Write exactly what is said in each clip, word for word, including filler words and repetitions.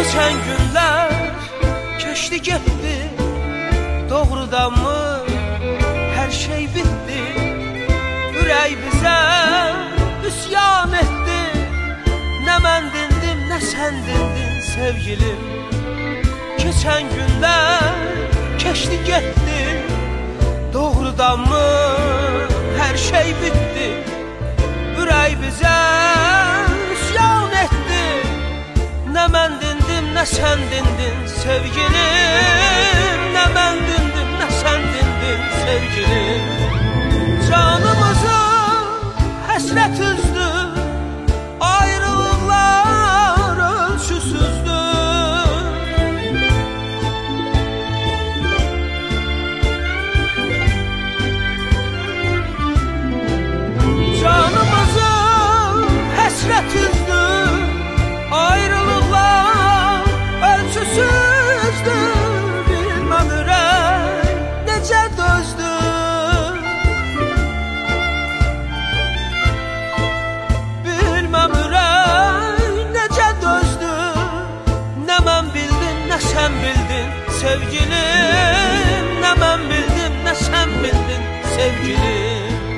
Geçen günler keçti getdi, doğrudanmı her şey bitti. Ürək bizə üsyan etdi, nə mən dindim, nə sən dindin sevgilim. Keçen günler keçti getdi, doğrudanmı her şey bitti. Ürək bizə üsyan etdi, nə mən dindim, nə sən dindin sevgilim. Nə mən dindim, nə sən dindin sevgilim. Canımızı həsrət üzdü, ayrılıqlar ölçüsüzdü. Canımızı həsrət üzdü, ayrılıqlar ölçüsüzdü. Bilməm ürək necə dözdü. Bilməm ürək necə dözdü. Nə mən bildim, nə sən bildin sevgilim. Nə mən bildim, nə sən bildin sevgilim.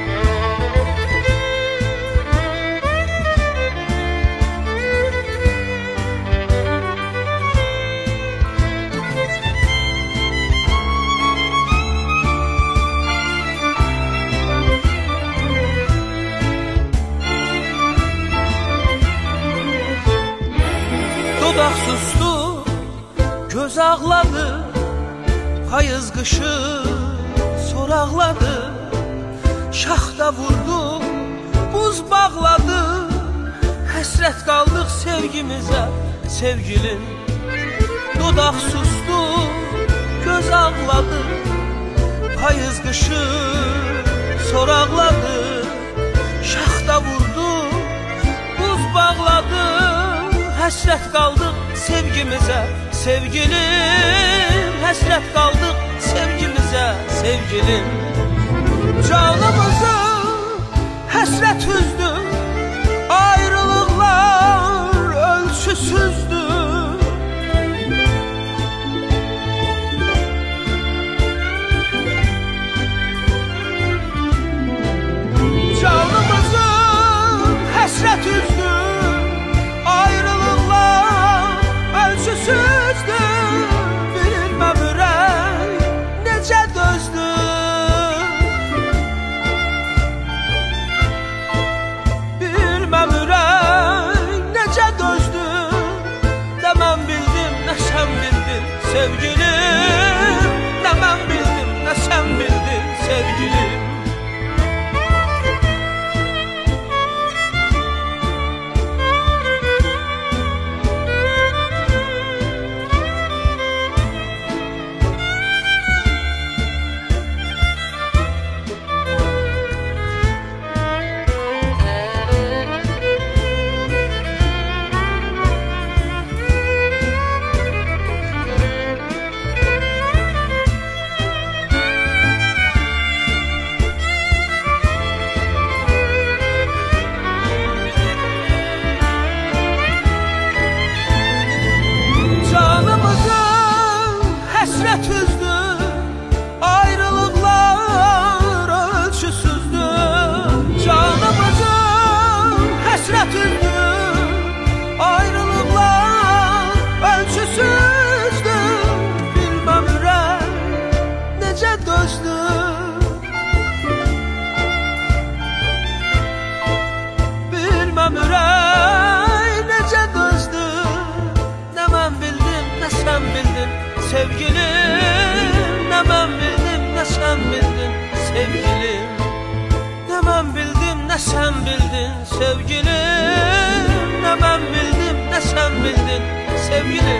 Dodaq sustu, göz ağladı, payız qışı soraqladı. Şaxta vurdu, buz bağladı, həsrət qaldıq sevgimizə sevgilim. Dodaq sustu, göz ağladı, payız qışı soraqladı. Şaxta vurdu, buz bağladı, həsrət qaldıq sevgimizə sevgilim. Həsrət qaldıq sevgimizə sevgilim. Canımızı həsrət üzdü, ayrılıqlar ölçüsüzdü. Canımızı həsrət üzdü, ölçüsüzdü. Bilməm ürək necə dözdü. Bilməm ürək necə dözdü. Nə mən bildim, nə sən bildin sevgilim. Nə mən bildim, nə sən bildin sevgilim. Həsrət üzdü, ayrılıqlar ölçüsüzdü. Canımızı həsrət üzdü, ayrılıqlar ölçüsüzdü. Bilməm ürək necə dözdü. Bilməm ürək necə dözdü. Nə mən bildim, nə sən bildin sevgilim. Nə mən bildim, nə sən bildin sevgilim. Nə mən bildim, nə sən bildin sevgilim. Nə mən bildim, nə sən bildin sevgilim.